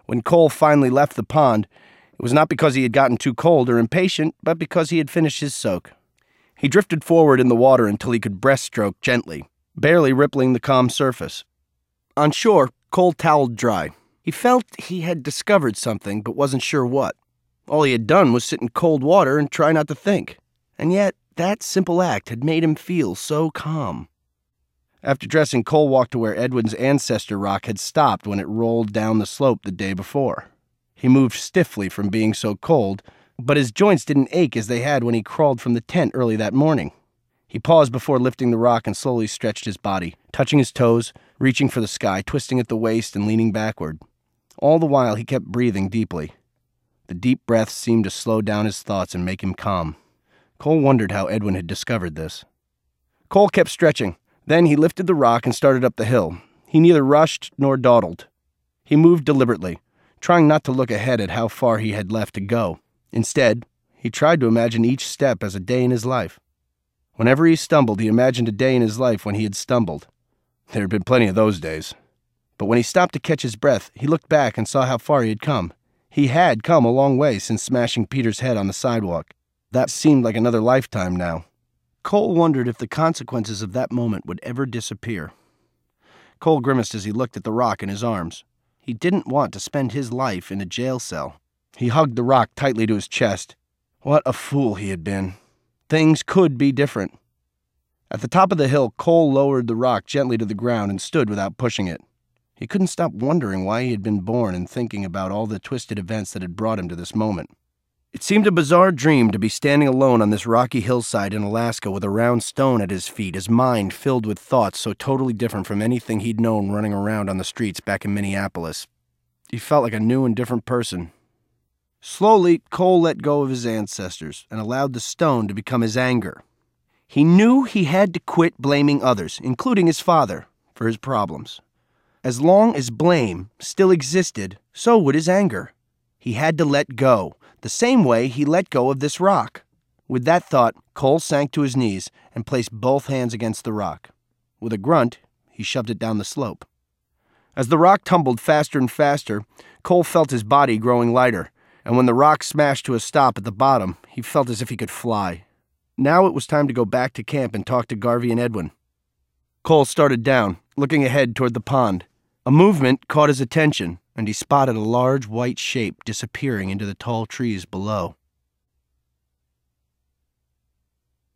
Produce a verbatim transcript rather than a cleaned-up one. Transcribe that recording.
When Cole finally left the pond, it was not because he had gotten too cold or impatient, but because he had finished his soak. He drifted forward in the water until he could breaststroke gently, barely rippling the calm surface. On shore, Cole toweled dry. He felt he had discovered something, but wasn't sure what. All he had done was sit in cold water and try not to think. And yet, that simple act had made him feel so calm. After dressing, Cole walked to where Edwin's ancestor rock had stopped when it rolled down the slope the day before. He moved stiffly from being so cold, but his joints didn't ache as they had when he crawled from the tent early that morning. He paused before lifting the rock and slowly stretched his body, touching his toes, reaching for the sky, twisting at the waist and leaning backward. All the while, he kept breathing deeply. The deep breaths seemed to slow down his thoughts and make him calm. Cole wondered how Edwin had discovered this. Cole kept stretching. Then he lifted the rock and started up the hill. He neither rushed nor dawdled. He moved deliberately, trying not to look ahead at how far he had left to go. Instead, he tried to imagine each step as a day in his life. Whenever he stumbled, he imagined a day in his life when he had stumbled. There had been plenty of those days. But when he stopped to catch his breath, he looked back and saw how far he had come. He had come a long way since smashing Peter's head on the sidewalk. That seemed like another lifetime now. Cole wondered if the consequences of that moment would ever disappear. Cole grimaced as he looked at the rock in his arms. He didn't want to spend his life in a jail cell. He hugged the rock tightly to his chest. What a fool he had been. Things could be different. At the top of the hill, Cole lowered the rock gently to the ground and stood without pushing it. He couldn't stop wondering why he had been born and thinking about all the twisted events that had brought him to this moment. It seemed a bizarre dream to be standing alone on this rocky hillside in Alaska with a round stone at his feet, his mind filled with thoughts so totally different from anything he'd known running around on the streets back in Minneapolis. He felt like a new and different person. Slowly, Cole let go of his ancestors and allowed the stone to become his anger. He knew he had to quit blaming others, including his father, for his problems. As long as blame still existed, so would his anger. He had to let go, the same way he let go of this rock. With that thought, Cole sank to his knees and placed both hands against the rock. With a grunt, he shoved it down the slope. As the rock tumbled faster and faster, Cole felt his body growing lighter, and when the rock smashed to a stop at the bottom, he felt as if he could fly. Now it was time to go back to camp and talk to Garvey and Edwin. Cole started down, looking ahead toward the pond. A movement caught his attention, and he spotted a large white shape disappearing into the tall trees below.